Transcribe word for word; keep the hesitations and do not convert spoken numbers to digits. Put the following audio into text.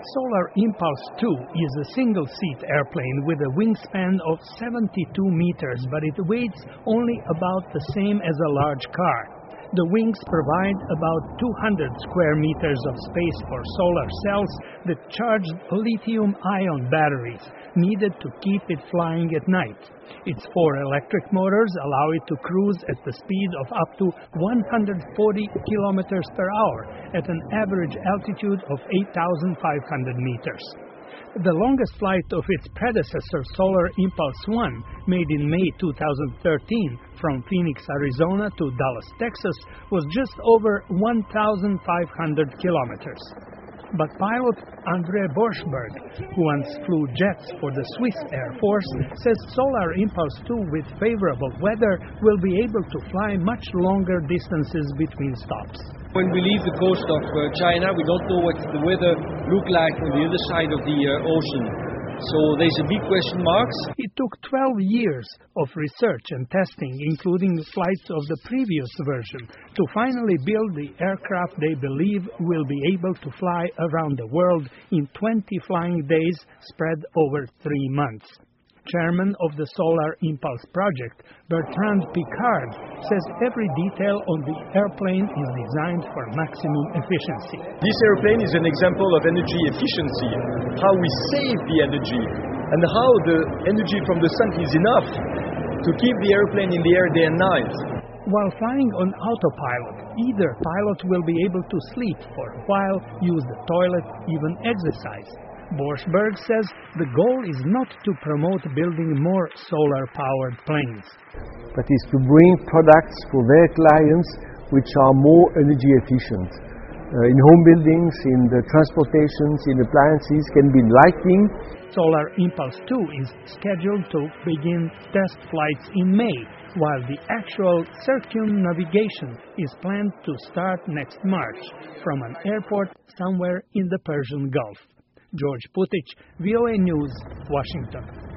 Solar Impulse two is a single-seat airplane with a wingspan of seventy-two meters, but it weighs only about the same as a large car. The wings provide about two hundred square meters of space for solar cells that charge lithium-ion batteries needed to keep it flying at night. Its four electric motors allow it to cruise at the speed of up to one hundred forty kilometers per hour at an average altitude of eight thousand five hundred meters. The longest flight of its predecessor, Solar Impulse one, made in May two thousand thirteen from Phoenix, Arizona to Dallas, Texas, was just over one thousand five hundred kilometers. But pilot André Borschberg, who once flew jets for the Swiss Air Force, says Solar Impulse two with favorable weather will be able to fly much longer distances between stops. When we leave the coast of uh, China, we don't know what the weather look like on the other side of the uh, ocean. So there's a big question marks. It took twelve years of research and testing, including the flights of the previous version, to finally build the aircraft they believe will be able to fly around the world in twenty flying days spread over three months. Chairman of the Solar Impulse project, Bertrand Piccard, says every detail on the airplane is designed for maximum efficiency. This airplane is an example of energy efficiency, how we save the energy, and how the energy from the sun is enough to keep the airplane in the air day and night. While flying on autopilot, either pilot will be able to sleep for a while, use the toilet, even exercise. Borschberg says the goal is not to promote building more solar-powered planes, but is to bring products for their clients which are more energy efficient. Uh, in home buildings, in the transportations, in appliances, can be lighting. Solar Impulse two is scheduled to begin test flights in May, while the actual circumnavigation is planned to start next March from an airport somewhere in the Persian Gulf. George Putic, V O A News, Washington.